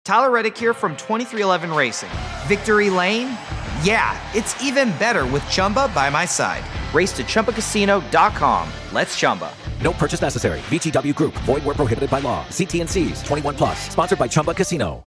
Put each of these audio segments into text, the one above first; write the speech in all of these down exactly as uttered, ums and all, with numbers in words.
Tyler Reddick here from twenty-three eleven Racing. Victory Lane? Yeah, it's even better with Chumba by my side. Race to Chumba Casino dot com. Let's Chumba. No purchase necessary. V G W Group. Void where prohibited by law. See T and C's. twenty-one plus. Sponsored by Chumba Casino.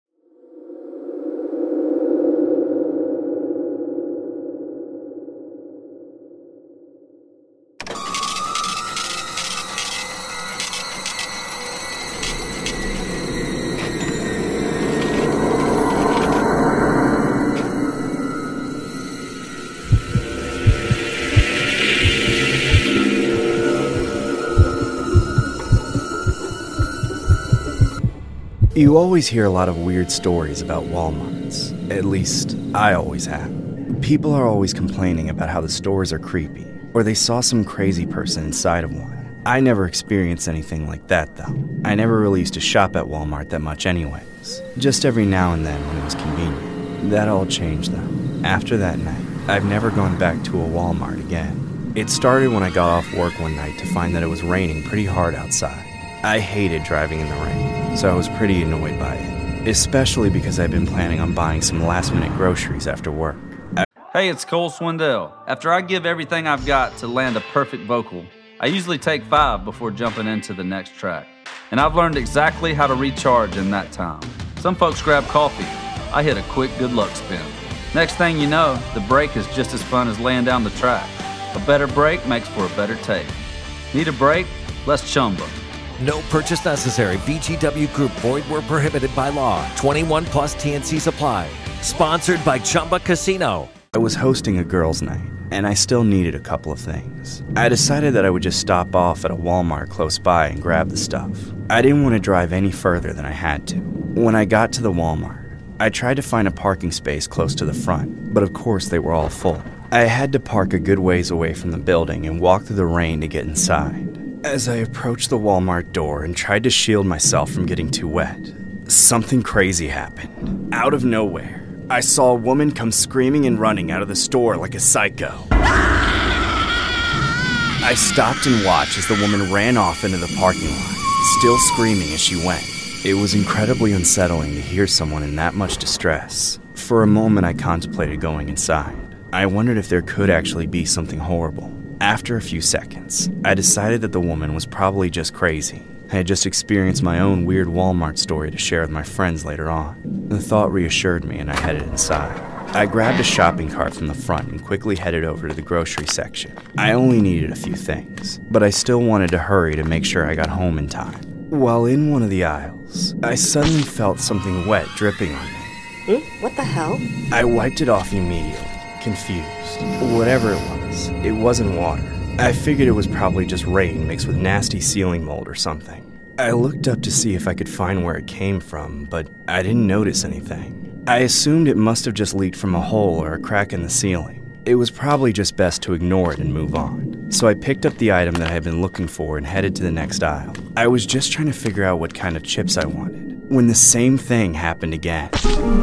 You always hear a lot of weird stories about Walmarts. At least, I always have. People are always complaining about how the stores are creepy, or they saw some crazy person inside of one. I never experienced anything like that, though. I never really used to shop at Walmart that much anyways. Just every now and then when it was convenient. That all changed, though. After that night, I've never gone back to a Walmart again. It started when I got off work one night to find that it was raining pretty hard outside. I hated driving in the rain, so I was pretty annoyed by it, especially because I've been planning on buying some last-minute groceries after work. I- Hey, it's Cole Swindell. After I give everything I've got to land a perfect vocal, I usually take five before jumping into the next track. And I've learned exactly how to recharge in that time. Some folks grab coffee. I hit a quick good luck spin. Next thing you know, the break is just as fun as laying down the track. A better break makes for a better take. Need a break? Let's Chumba. No purchase necessary. V G W Group. Void where prohibited by law. twenty-one plus T and C's apply. Sponsored by Chumba Casino. I was hosting a girls' night, and I still needed a couple of things. I decided that I would just stop off at a Walmart close by and grab the stuff. I didn't want to drive any further than I had to. When I got to the Walmart, I tried to find a parking space close to the front, but of course they were all full. I had to park a good ways away from the building and walk through the rain to get inside. As I approached the Walmart door and tried to shield myself from getting too wet, something crazy happened. Out of nowhere, I saw a woman come screaming and running out of the store like a psycho. I stopped and watched as the woman ran off into the parking lot, still screaming as she went. It was incredibly unsettling to hear someone in that much distress. For a moment, I contemplated going inside. I wondered if there could actually be something horrible. After a few seconds, I decided that the woman was probably just crazy. I had just experienced my own weird Walmart story to share with my friends later on. The thought reassured me and I headed inside. I grabbed a shopping cart from the front and quickly headed over to the grocery section. I only needed a few things, but I still wanted to hurry to make sure I got home in time. While in one of the aisles, I suddenly felt something wet dripping on me. Hmm? What the hell? I wiped it off immediately, confused. Whatever it was, it wasn't water. I figured it was probably just rain mixed with nasty ceiling mold or something. I looked up to see if I could find where it came from, but I didn't notice anything. I assumed it must have just leaked from a hole or a crack in the ceiling. It was probably just best to ignore it and move on. So I picked up the item that I had been looking for and headed to the next aisle. I was just trying to figure out what kind of chips I wanted, when the same thing happened again.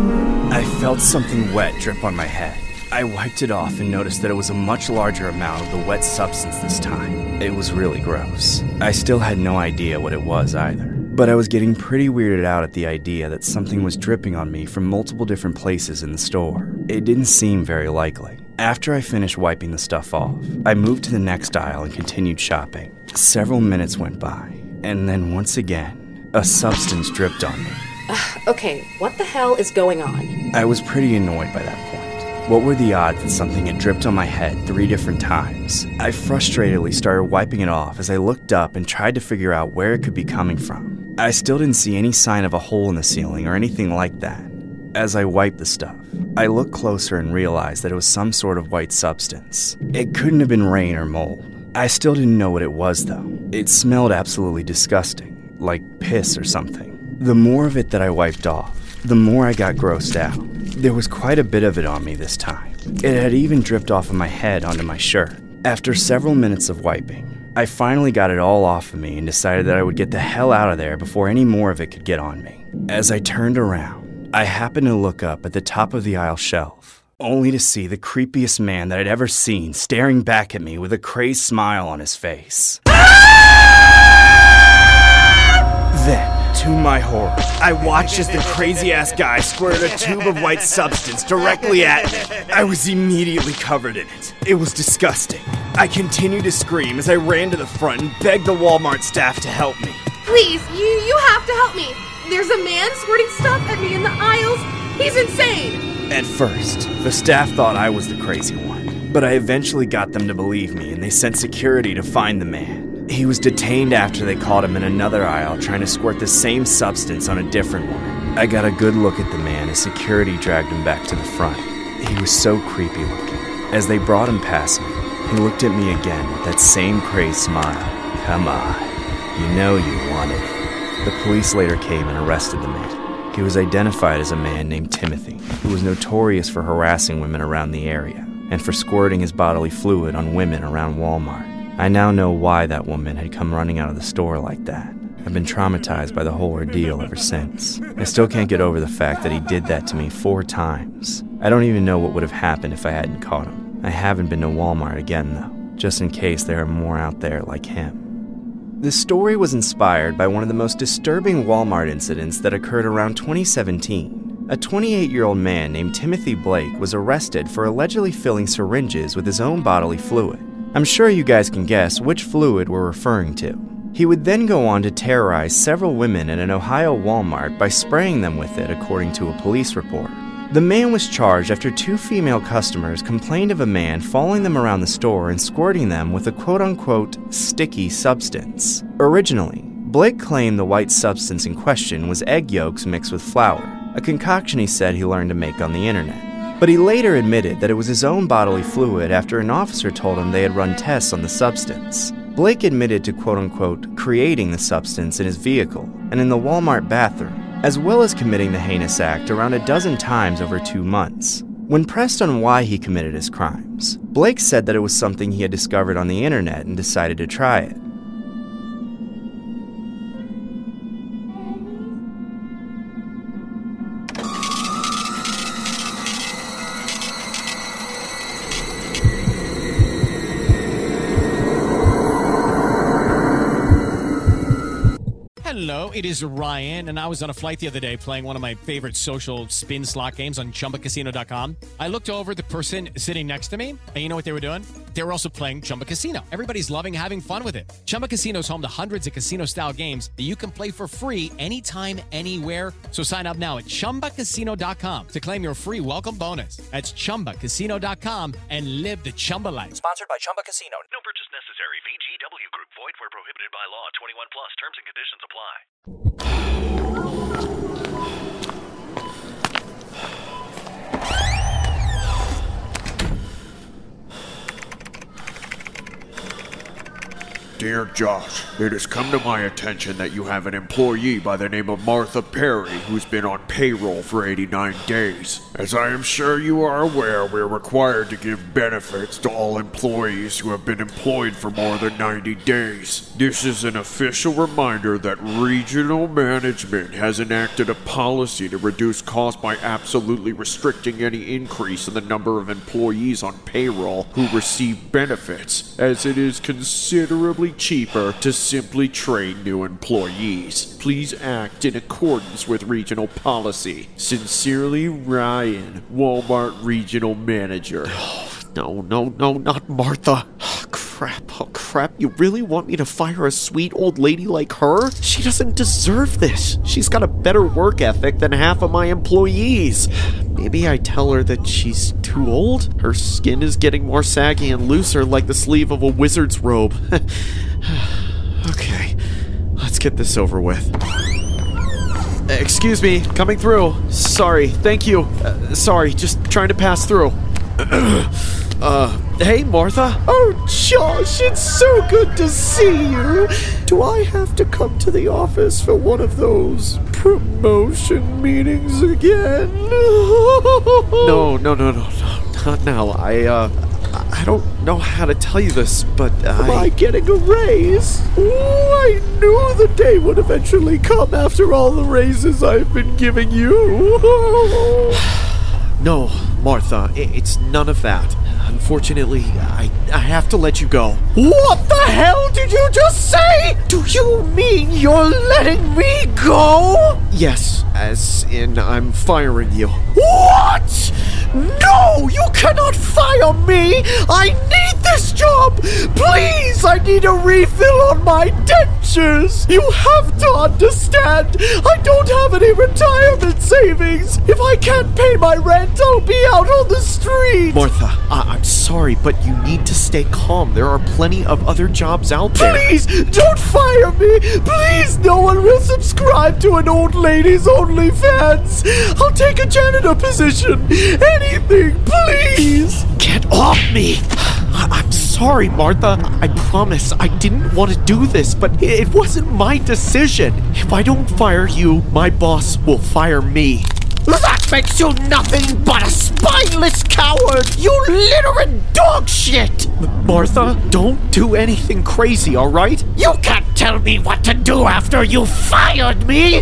I felt something wet drip on my head. I wiped it off and noticed that it was a much larger amount of the wet substance this time. It was really gross. I still had no idea what it was either, but I was getting pretty weirded out at the idea that something was dripping on me from multiple different places in the store. It didn't seem very likely. After I finished wiping the stuff off, I moved to the next aisle and continued shopping. Several minutes went by, and then once again, a substance dripped on me. Ugh, okay, what the hell is going on? I was pretty annoyed by that point. What were the odds that something had dripped on my head three different times? I frustratedly started wiping it off as I looked up and tried to figure out where it could be coming from. I still didn't see any sign of a hole in the ceiling or anything like that. As I wiped the stuff, I looked closer and realized that it was some sort of white substance. It couldn't have been rain or mold. I still didn't know what it was, though. It smelled absolutely disgusting, like piss or something. The more of it that I wiped off, the more I got grossed out. There was quite a bit of it on me this time. It had even dripped off of my head onto my shirt. After several minutes of wiping, I finally got it all off of me and decided that I would get the hell out of there before any more of it could get on me. As I turned around, I happened to look up at the top of the aisle shelf, only to see the creepiest man that I'd ever seen staring back at me with a crazed smile on his face. Then, to To my horror, I watched as the crazy-ass guy squirted a tube of white substance directly at me. I was immediately covered in it. It was disgusting. I continued to scream as I ran to the front and begged the Walmart staff to help me. Please, you, you have to help me. There's a man squirting stuff at me in the aisles. He's insane. At first, the staff thought I was the crazy one, but I eventually got them to believe me and they sent security to find the man. He was detained after they caught him in another aisle trying to squirt the same substance on a different one. I got a good look at the man as security dragged him back to the front. He was so creepy looking. As they brought him past me, he looked at me again with that same crazed smile. Come on, you know you wanted it. The police later came and arrested the man. He was identified as a man named Timothy, who was notorious for harassing women around the area and for squirting his bodily fluid on women around Walmart. I now know why that woman had come running out of the store like that. I've been traumatized by the whole ordeal ever since. I still can't get over the fact that he did that to me four times. I don't even know what would have happened if I hadn't caught him. I haven't been to Walmart again, though, just in case there are more out there like him. This story was inspired by one of the most disturbing Walmart incidents that occurred around twenty seventeen. A twenty-eight-year-old man named Timothy Blake was arrested for allegedly filling syringes with his own bodily fluid. I'm sure you guys can guess which fluid we're referring to. He would then go on to terrorize several women in an Ohio Walmart by spraying them with it, according to a police report. The man was charged after two female customers complained of a man following them around the store and squirting them with a quote-unquote sticky substance. Originally, Blake claimed the white substance in question was egg yolks mixed with flour, a concoction he said he learned to make on the internet. But he later admitted that it was his own bodily fluid after an officer told him they had run tests on the substance. Blake admitted to quote-unquote creating the substance in his vehicle and in the Walmart bathroom, as well as committing the heinous act around a dozen times over two months. When pressed on why he committed his crimes, Blake said that it was something he had discovered on the internet and decided to try it. Hello, it is Ryan, and I was on a flight the other day playing one of my favorite social spin slot games on Chumba Casino dot com. I looked over at the person sitting next to me, and you know what they were doing? They were also playing Chumba Casino. Everybody's loving having fun with it. Chumba Casino is home to hundreds of casino-style games that you can play for free anytime, anywhere. So sign up now at Chumba Casino dot com to claim your free welcome bonus. That's Chumba Casino dot com and live the Chumba life. Sponsored by Chumba Casino. No purchase necessary. V G W Group. Void where prohibited by law. twenty-one plus. Terms and conditions apply. Dear Josh, it has come to my attention that you have an employee by the name of Martha Perry who's been on payroll for eighty-nine days. As I am sure you are aware, we're required to give benefits to all employees who have been employed for more than ninety days. This is an official reminder that regional management has enacted a policy to reduce costs by absolutely restricting any increase in the number of employees on payroll who receive benefits, as it is considerably cheaper to simply train new employees. Please act in accordance with regional policy. Sincerely, Ryan, Walmart Regional Manager. Oh, no, no, no, not Martha. Oh, crap, oh crap, you really want me to fire a sweet old lady like her? She doesn't deserve this. She's got a better work ethic than half of my employees. Maybe I tell her that she's too old? Her skin is getting more saggy and looser like the sleeve of a wizard's robe. Okay, let's get this over with. Excuse me, coming through. Sorry, thank you. Uh, sorry, just trying to pass through. uh, hey, Martha? Oh, Josh, it's so good to see you. Do I have to come to the office for one of those promotion meetings again? No, no, no, no, no, not now. I, uh, I don't know how to tell you this, but I... Am I getting a raise? Oh, I knew the day would eventually come after all the raises I've been giving you. No, Martha, it's none of that. Unfortunately, I, I have to let you go. What the hell did you just say? Do you mean you're letting me go? Yes, as in I'm firing you. What? No, you cannot fire me! I need this job! Please, I need a refill on my dentures! You have to understand, I don't have any retirement savings! If I can't pay my rent, I'll be out on the street! Martha, I- I'm sorry, but you need to stay calm. There are plenty of other jobs out there. Please, don't fire me! Please, no one will subscribe to an old lady's OnlyFans! I'll take a janitor position! Anything, please! Get off me! I- I'm sorry, Martha. I promise I didn't want to do this, but it wasn't my decision. If I don't fire you, my boss will fire me. That makes you nothing but a spineless coward! You littering dog shit! M- Martha, don't do anything crazy, alright? You can't tell me what to do after you fired me!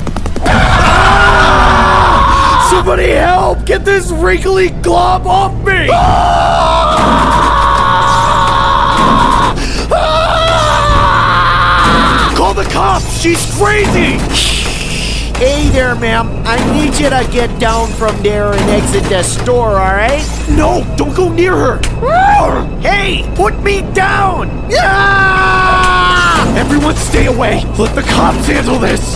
Ah! Somebody help! Get this wrinkly glob off me! Ah! Ah! Call the cops! She's crazy! Hey there, ma'am. I need you to get down from there and exit the store, alright? No, don't go near her! Hey, put me down! Ah! Everyone stay away! Let the cops handle this!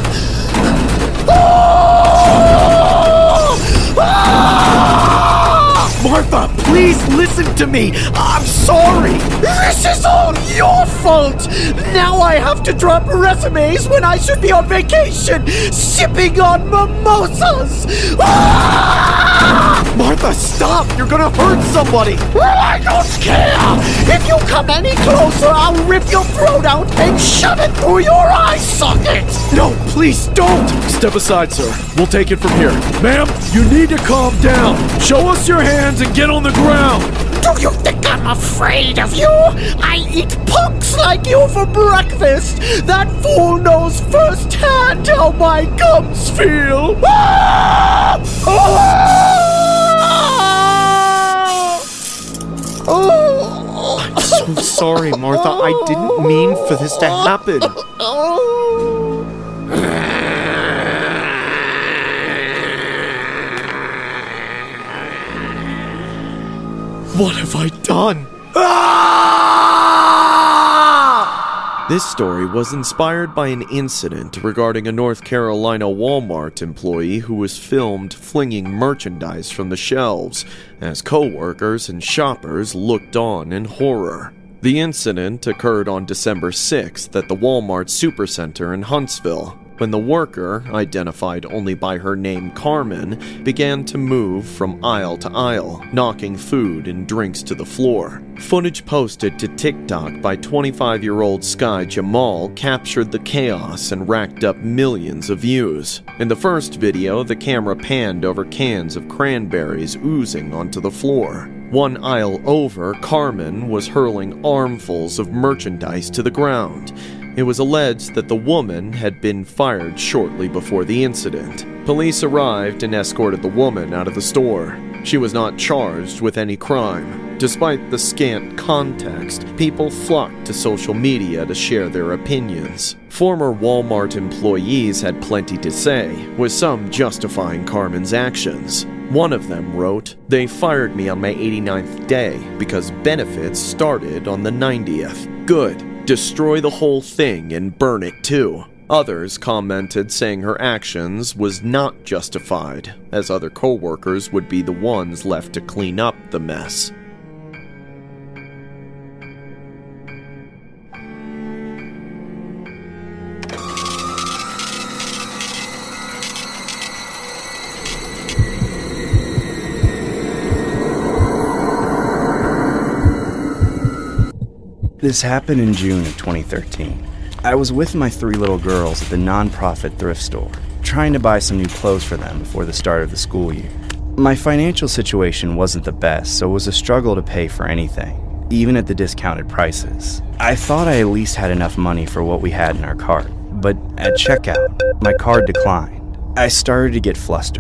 Martha, please listen to me. I'm sorry. This is all your fault. Now I have to drop resumes when I should be on vacation, sipping on mimosas. Ah! Martha, stop. You're gonna hurt somebody. Well, I don't care. If you come any closer, I'll rip your throat out and shove it through your eye socket. No, please don't. Step aside, sir. We'll take it from here. Ma'am, you need to calm down. Show us your hands and get on the ground. Do you think I'm afraid of you? I eat punks like you for breakfast. That fool knows firsthand how my gums feel. Ah! Ah! Oh! I'm so sorry, Martha. I didn't mean for this to happen. What have I done? Ah! This story was inspired by an incident regarding a North Carolina Walmart employee who was filmed flinging merchandise from the shelves as co-workers and shoppers looked on in horror. The incident occurred on December sixth at the Walmart Supercenter in Huntsville, when the worker, identified only by her name Carmen, began to move from aisle to aisle, knocking food and drinks to the floor. Footage posted to TikTok by twenty-five-year-old Sky Jamal captured the chaos and racked up millions of views. In the first video, the camera panned over cans of cranberries oozing onto the floor. One aisle over, Carmen was hurling armfuls of merchandise to the ground. It was alleged that the woman had been fired shortly before the incident. Police arrived and escorted the woman out of the store. She was not charged with any crime. Despite the scant context, people flocked to social media to share their opinions. Former Walmart employees had plenty to say, with some justifying Carmen's actions. One of them wrote, "They fired me on my eighty-ninth day because benefits started on the ninetieth. Good. Destroy the whole thing and burn it too." Others commented saying her actions was not justified, as other co-workers would be the ones left to clean up the mess. This happened in June of twenty thirteen. I was with my three little girls at the non-profit thrift store, trying to buy some new clothes for them before the start of the school year. My financial situation wasn't the best, so it was a struggle to pay for anything, even at the discounted prices. I thought I at least had enough money for what we had in our cart, but at checkout, my card declined. I started to get flustered.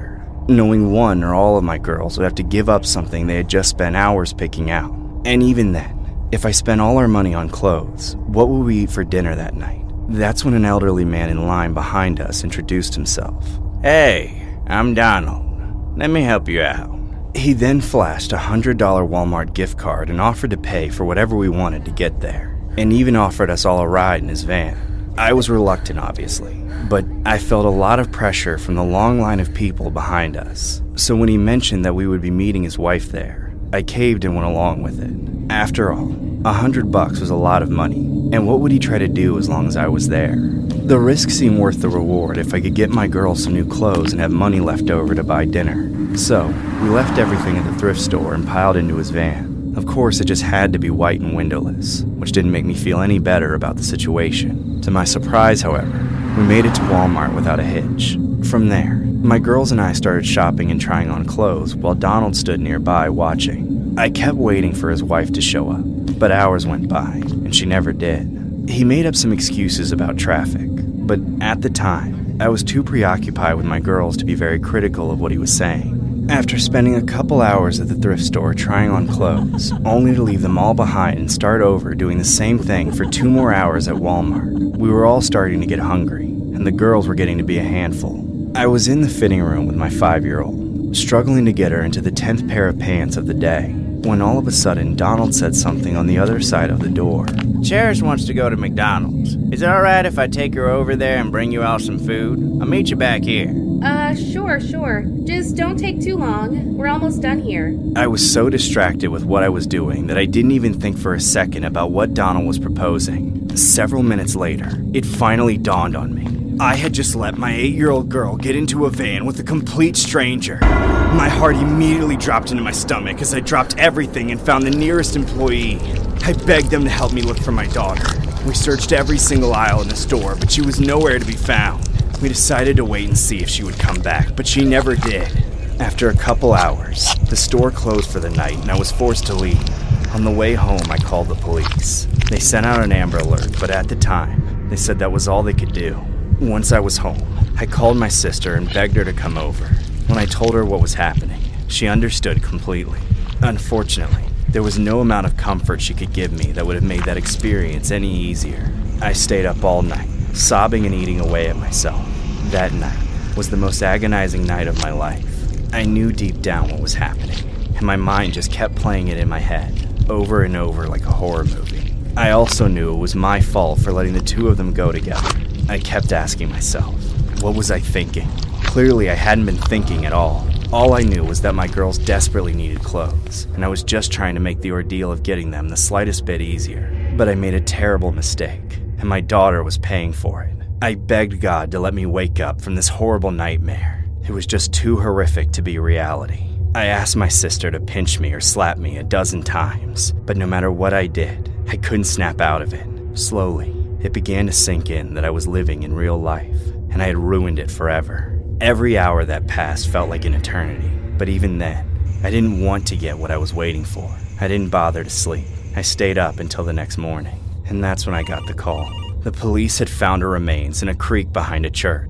knowing one or all of my girls would have to give up something they had just spent hours picking out. And even then, if I spent all our money on clothes, what would we eat for dinner that night? That's when an elderly man in line behind us introduced himself. "Hey, I'm Donald. Let me help you out." He then flashed a one hundred dollars Walmart gift card and offered to pay for whatever we wanted to get there, and even offered us all a ride in his van. I was reluctant, obviously, but I felt a lot of pressure from the long line of people behind us. So when he mentioned that we would be meeting his wife there, I caved and went along with it. After all, a hundred bucks was a lot of money, and what would he try to do as long as I was there? The risk seemed worth the reward if I could get my girls some new clothes and have money left over to buy dinner. So, we left everything at the thrift store and piled into his van. Of course, it just had to be white and windowless, which didn't make me feel any better about the situation. To my surprise, however, we made it to Walmart without a hitch. From there, my girls and I started shopping and trying on clothes while Donald stood nearby watching. I kept waiting for his wife to show up, but hours went by, and she never did. He made up some excuses about traffic, but at the time, I was too preoccupied with my girls to be very critical of what he was saying. After spending a couple hours at the thrift store trying on clothes, only to leave them all behind and start over doing the same thing for two more hours at Walmart, we were all starting to get hungry, and the girls were getting to be a handful. I was in the fitting room with my five-year-old, struggling to get her into the tenth pair of pants of the day, when all of a sudden Donald said something on the other side of the door. "Cherish wants to go to McDonald's. Is it alright if I take her over there and bring you out some food? I'll meet you back here." Uh, sure, sure. Just don't take too long. We're almost done here. I was so distracted with what I was doing that I didn't even think for a second about what Donald was proposing. Several minutes later, it finally dawned on me. I had just let my eight-year-old girl get into a van with a complete stranger. My heart immediately dropped into my stomach as I dropped everything and found the nearest employee. I begged them to help me look for my daughter. We searched every single aisle in the store, but she was nowhere to be found. We decided to wait and see if she would come back, but she never did. After a couple hours, the store closed for the night and I was forced to leave. On the way home, I called the police. They sent out an Amber Alert, but at the time, they said that was all they could do. Once I was home, I called my sister and begged her to come over. When I told her what was happening, she understood completely. Unfortunately, there was no amount of comfort she could give me that would have made that experience any easier. I stayed up all night, sobbing and eating away at myself. That night was the most agonizing night of my life. I knew deep down what was happening, and my mind just kept playing it in my head, over and over like a horror movie. I also knew it was my fault for letting the two of them go together. I kept asking myself, what was I thinking? Clearly, I hadn't been thinking at all. All I knew was that my girls desperately needed clothes, and I was just trying to make the ordeal of getting them the slightest bit easier. But I made a terrible mistake, and my daughter was paying for it. I begged God to let me wake up from this horrible nightmare. It was just too horrific to be reality. I asked my sister to pinch me or slap me a dozen times, but no matter what I did, I couldn't snap out of it. Slowly, it began to sink in that I was living in real life, and I had ruined it forever. Every hour that passed felt like an eternity, but even then, I didn't want to get what I was waiting for. I didn't bother to sleep. I stayed up until the next morning, and that's when I got the call. The police had found her remains in a creek behind a church.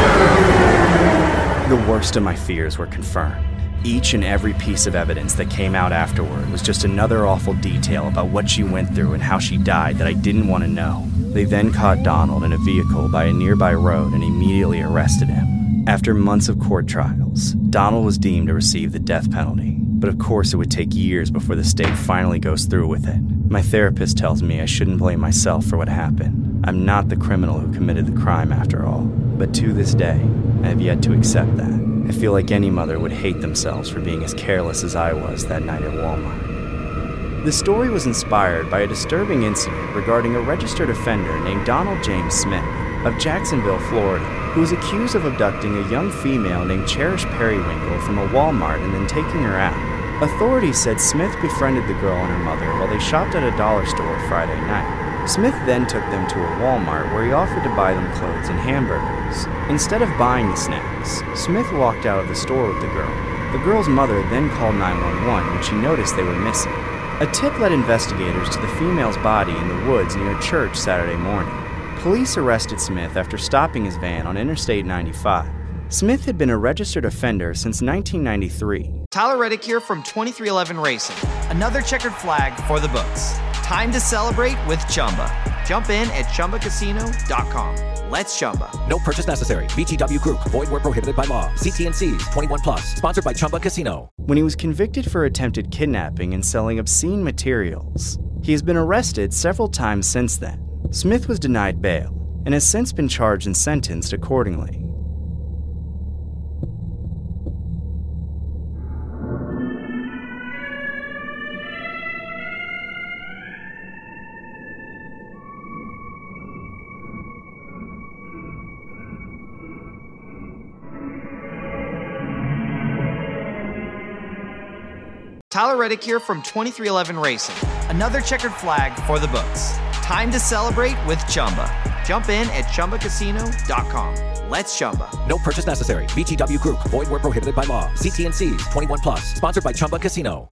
The worst of my fears were confirmed. Each and every piece of evidence that came out afterward was just another awful detail about what she went through and how she died that I didn't want to know. They then caught Donald in a vehicle by a nearby road and immediately arrested him. After months of court trials, Donald was deemed to receive the death penalty, but of course it would take years before the state finally goes through with it. My therapist tells me I shouldn't blame myself for what happened. I'm not the criminal who committed the crime after all, but to this day, I have yet to accept that. I feel like any mother would hate themselves for being as careless as I was that night at Walmart. The story was inspired by a disturbing incident regarding a registered offender named Donald James Smith of Jacksonville, Florida, who was accused of abducting a young female named Cherish Periwinkle from a Walmart and then taking her out. Authorities said Smith befriended the girl and her mother while they shopped at a dollar store Friday night. Smith then took them to a Walmart where he offered to buy them clothes and hamburgers. Instead of buying the snacks, Smith walked out of the store with the girl. The girl's mother then called nine one one when she noticed they were missing. A tip led investigators to the female's body in the woods near a church Saturday morning. Police arrested Smith after stopping his van on Interstate ninety-five. Smith had been a registered offender since nineteen ninety-three. Tyler Reddick here from twenty-three eleven Racing. Another checkered flag for the books. Time to celebrate with Chumba. Jump in at Chumba Casino dot com. Let's Chumba. No purchase necessary. V G W Group. Void where prohibited by law. See T N Cs. twenty-one plus. Sponsored by Chumba Casino. When he was convicted for attempted kidnapping and selling obscene materials, he has been arrested several times since then. Smith was denied bail and has since been charged and sentenced accordingly. Tyler Reddick here from twenty-three eleven Racing. Another checkered flag for the books. Time to celebrate with Chumba. Jump in at Chumba Casino dot com. Let's Chumba. No purchase necessary. V G W Group. Void where prohibited by law. See T N Cs. twenty-one plus. Sponsored by Chumba Casino.